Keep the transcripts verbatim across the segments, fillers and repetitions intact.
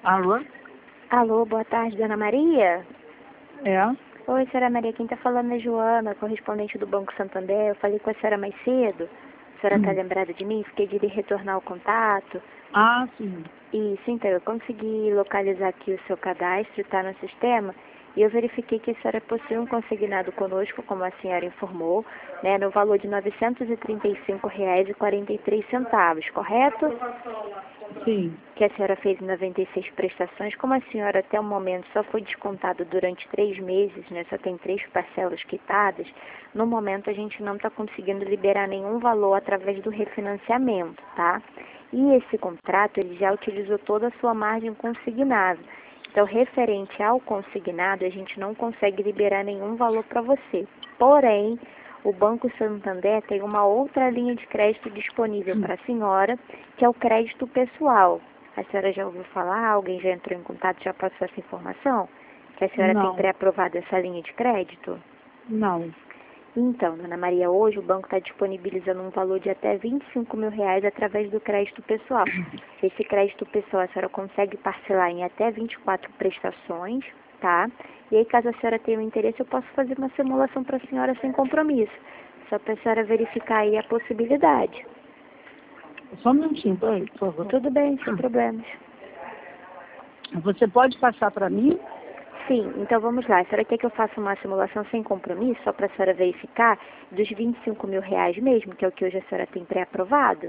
Alô? Alô, boa tarde, Dona Maria? É? Oi, senhora Maria, quem está falando é Joana, correspondente do Banco Santander. Eu falei com a senhora mais cedo. A senhora está Hum. lembrada de mim? Fiquei de lhe retornar o contato. Ah, sim. Isso, então, eu consegui localizar aqui o seu cadastro, está no sistema, e eu verifiquei que a senhora possui um consignado conosco, como a senhora informou, né, no valor de novecentos e trinta e cinco reais e quarenta e três centavos, correto? Sim. Que a senhora fez em noventa e seis prestações. Como a senhora até o momento só foi descontado durante três meses, né, só tem três parcelas quitadas, no momento a gente não está conseguindo liberar nenhum valor através do refinanciamento, tá? E esse contrato, ele já utilizou toda a sua margem consignada. Então, referente ao consignado, a gente não consegue liberar nenhum valor para você. Porém, o Banco Santander tem uma outra linha de crédito disponível para a senhora, que é o crédito pessoal. A senhora já ouviu falar? Alguém já entrou em contato, já passou essa informação? Que a senhora tem Não. pré-aprovado essa linha de crédito? Não. Então, Dona Maria, hoje o banco está disponibilizando um valor de até vinte e cinco mil reais através do crédito pessoal. Esse crédito pessoal a senhora consegue parcelar em até vinte e quatro prestações, tá? E aí, caso a senhora tenha um interesse, eu posso fazer uma simulação para a senhora sem compromisso. Só para a senhora verificar aí a possibilidade. Só um minutinho, peraí, por favor. Tudo bem, sem problemas. Você pode passar para mim? Sim, então vamos lá. A senhora quer que eu faça uma simulação sem compromisso, só para a senhora verificar dos vinte e cinco mil reais mesmo, que é o que hoje a senhora tem pré-aprovado?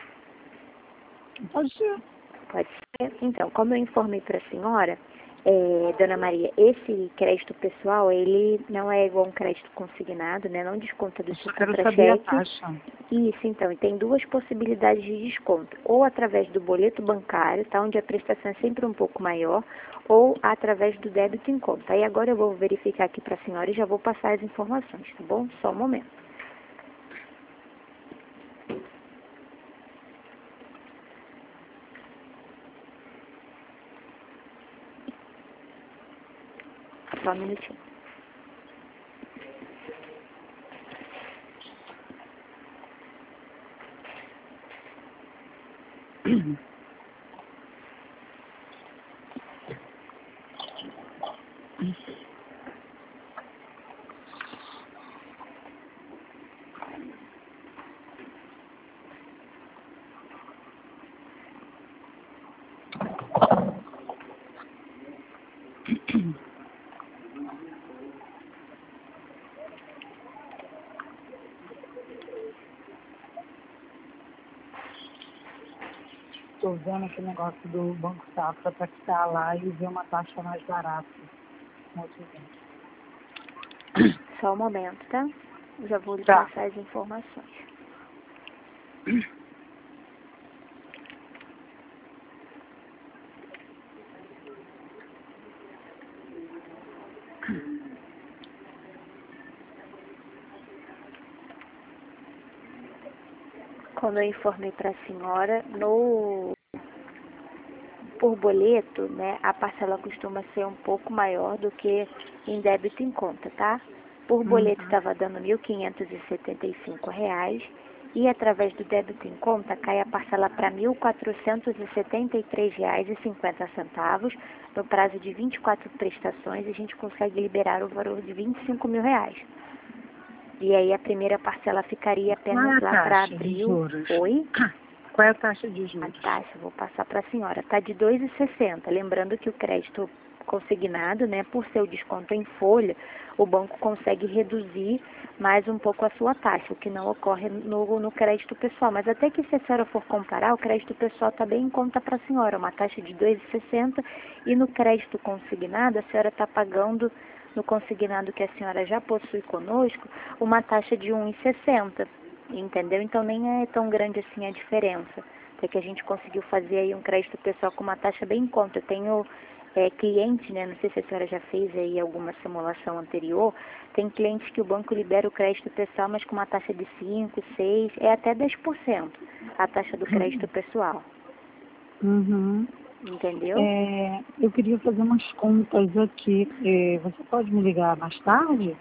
Pode ser. Pode ser. Então, como eu informei para a senhora, é, Dona Maria, esse crédito pessoal, ele não é igual a um crédito consignado, né? Não desconta do Eu seu só quero saber a contra-cheque. taxa. Isso, então, e tem duas possibilidades de desconto. Ou através do boleto bancário, tá? Onde a prestação é sempre um pouco maior, ou através do débito em conta. Aí agora eu vou verificar aqui para a senhora e já vou passar as informações, tá bom? Só um momento. Só um minutinho. Estou vendo aquele negócio do Banco Safra para quitar lá e ver uma taxa mais barata. no outro dia. Só um momento, tá? Já vou lhe Tá. passar as informações. Como eu informei para a senhora, no por boleto, né, a parcela costuma ser um pouco maior do que em débito em conta, tá? Por boleto Uhum. estava dando mil quinhentos e setenta e cinco reais e através do débito em conta cai a parcela para mil quatrocentos e setenta e três reais e cinquenta centavos no prazo de vinte e quatro prestações e a gente consegue liberar o valor de vinte e cinco mil reais. E aí a primeira parcela ficaria Qual é apenas a lá para taxa de abril. juros? Oi? Qual é a taxa de A juros? taxa, vou passar para a senhora, está de dois vírgula sessenta. Lembrando que o crédito consignado, né, por seu desconto em folha, o banco consegue reduzir mais um pouco a sua taxa, o que não ocorre no, no crédito pessoal. Mas até que se a senhora for comparar, o crédito pessoal está bem em conta para a senhora, uma taxa de dois vírgula sessenta e no crédito consignado a senhora está pagando, no consignado que a senhora já possui conosco, uma taxa de um vírgula sessenta. Entendeu? Então nem é tão grande assim a diferença. Até que a gente conseguiu fazer aí um crédito pessoal com uma taxa bem em conta. Eu tenho é, cliente, né? Não sei se a senhora já fez aí alguma simulação anterior. Tem clientes que o banco libera o crédito pessoal, mas com uma taxa de cinco, seis, é até dez por cento a taxa do crédito pessoal. Uhum. Entendeu? É, eu queria fazer umas contas aqui. É, você pode me ligar mais tarde?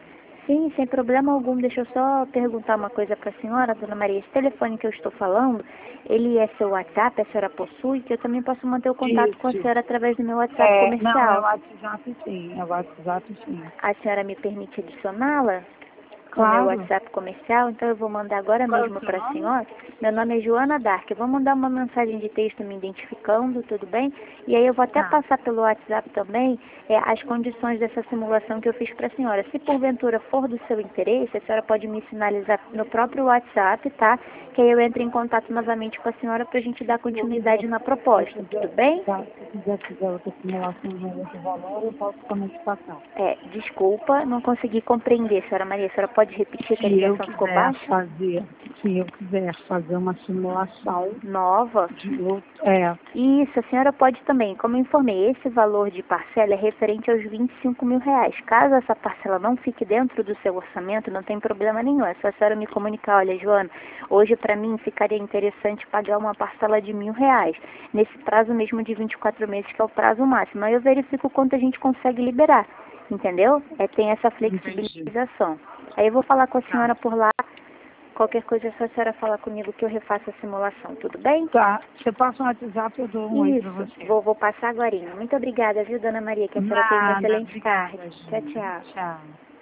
Sim, sem problema algum. Deixa eu só perguntar uma coisa para a senhora, dona Maria. Esse telefone que eu estou falando, ele é seu WhatsApp, a senhora possui, que eu também posso manter o contato com a Isso. senhora através do meu WhatsApp É, não, é o comercial. WhatsApp sim, é o WhatsApp sim. A senhora me permite adicioná-la no meu Claro. WhatsApp comercial? Então eu vou mandar agora Qual é o mesmo seu para a nome? senhora. Meu nome é Joana Dark. Eu vou mandar uma mensagem de texto me identificando, tudo bem? E aí eu vou até Tá. passar pelo WhatsApp também é, as condições dessa simulação que eu fiz para a senhora. Se porventura for do seu interesse, a senhora pode me sinalizar no próprio WhatsApp, tá? Que aí eu entro em contato novamente com a senhora para a gente dar continuidade na proposta, Se tudo quiser, bem? tá, se quiser fazer outra simulação de um outro valor, eu posso também te passar. É, desculpa, não consegui compreender, senhora Maria. A senhora pode repetir que a Se eu ligação ficou quiser baixa? fazer, se eu quiser fazer uma simulação Nova? de outro, é, Isso, a senhora pode também. Como eu informei, esse valor de parcela é referente aos vinte e cinco mil reais. Caso essa parcela não fique dentro do seu orçamento, não tem problema nenhum. É só a senhora me comunicar, olha, Joana, hoje para mim ficaria interessante pagar uma parcela de mil reais, nesse prazo mesmo de vinte e quatro meses, que é o prazo máximo. Aí eu verifico quanto a gente consegue liberar, entendeu? É, tem essa entendi. flexibilização. Aí eu vou falar com a Tá. senhora por lá. Qualquer coisa é só a senhora falar comigo que eu refaço a simulação, tudo bem? Tá, você passa um WhatsApp, eu dou um oi pra Isso, você. vou, vou passar agora. Muito obrigada, viu, dona Maria? Que a senhora tenha uma Nada, excelente obrigada, tarde. Tchau, gente. tchau. Tchau.